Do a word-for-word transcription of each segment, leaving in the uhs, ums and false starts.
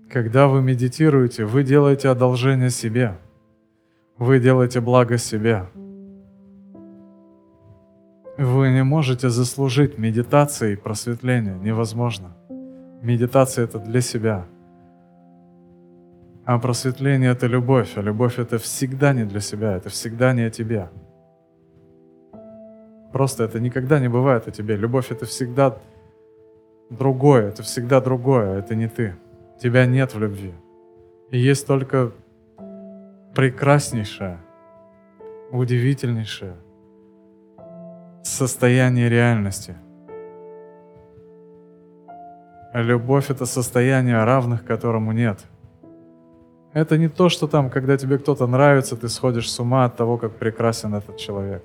Когда вы медитируете, вы делаете одолжение себе. Вы делаете благо себе. Вы не можете заслужить медитацией просветление. Невозможно. Медитация — это для себя. А просветление — это любовь. А любовь — это всегда не для себя. Это всегда не о тебе. Просто это никогда не бывает о тебе. Любовь — это всегда другое. Это всегда другое. Это не ты. Тебя нет в любви. И есть только прекраснейшее, удивительнейшее состояние реальности. А любовь — это состояние, равных которому нет. Это не то, что там, когда тебе кто-то нравится, ты сходишь с ума от того, как прекрасен этот человек.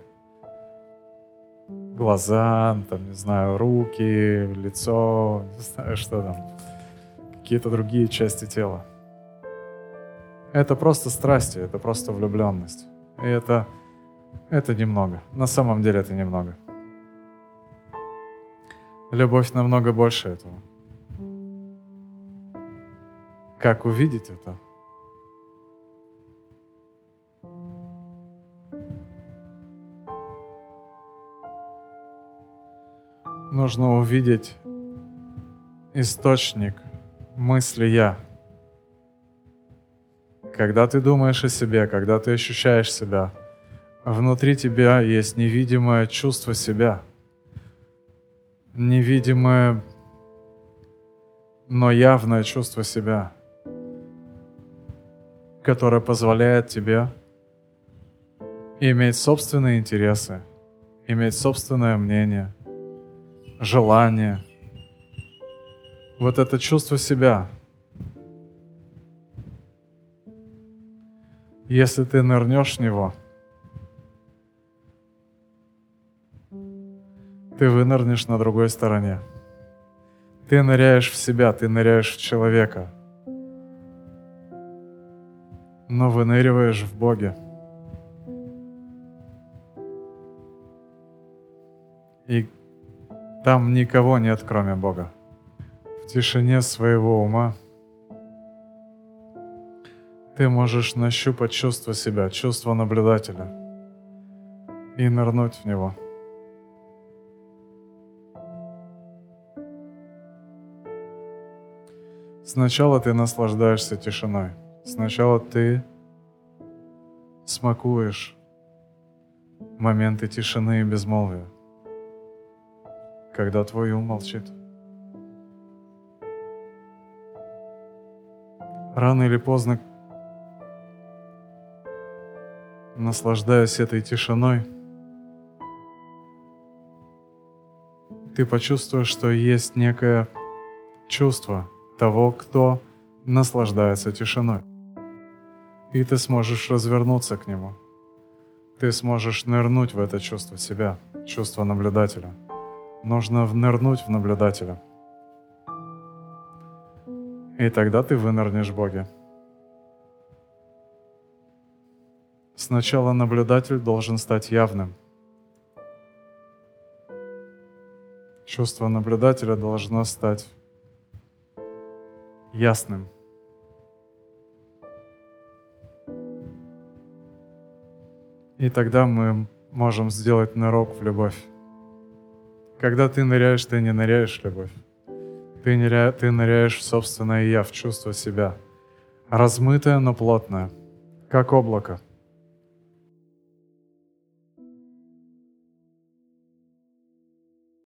Глаза, там, не знаю, руки, лицо, не знаю, что там, какие-то другие части тела. Это просто страсти, это просто влюбленность. И это, это немного. На самом деле это немного. Любовь намного больше этого. Как увидеть это? Нужно увидеть источник мысли «я». Когда ты думаешь о себе, когда ты ощущаешь себя, внутри тебя есть невидимое чувство себя. Невидимое, но явное чувство себя, которое позволяет тебе иметь собственные интересы, иметь собственное мнение, желание. Вот это чувство себя. Если ты нырнешь в него, ты вынырнешь на другой стороне. Ты ныряешь в себя, ты ныряешь в человека, но выныриваешь в Боге. И там никого нет, кроме Бога. В тишине своего ума ты можешь нащупать чувство себя, чувство наблюдателя и нырнуть в него. Сначала ты наслаждаешься тишиной. Сначала ты смакуешь моменты тишины и безмолвия, когда твой ум молчит. Рано или поздно, наслаждаясь этой тишиной, ты почувствуешь, что есть некое чувство того, кто наслаждается тишиной. И ты сможешь развернуться к нему. Ты сможешь нырнуть в это чувство себя, чувство наблюдателя. Нужно нырнуть в наблюдателя. И тогда ты вынырнешь в Боге. Сначала наблюдатель должен стать явным. Чувство наблюдателя должно стать ясным. И тогда мы можем сделать нырок в любовь. Когда ты ныряешь, ты не ныряешь в любовь. Ты, ныря... ты ныряешь в собственное «я», в чувство себя. Размытое, но плотное, как облако.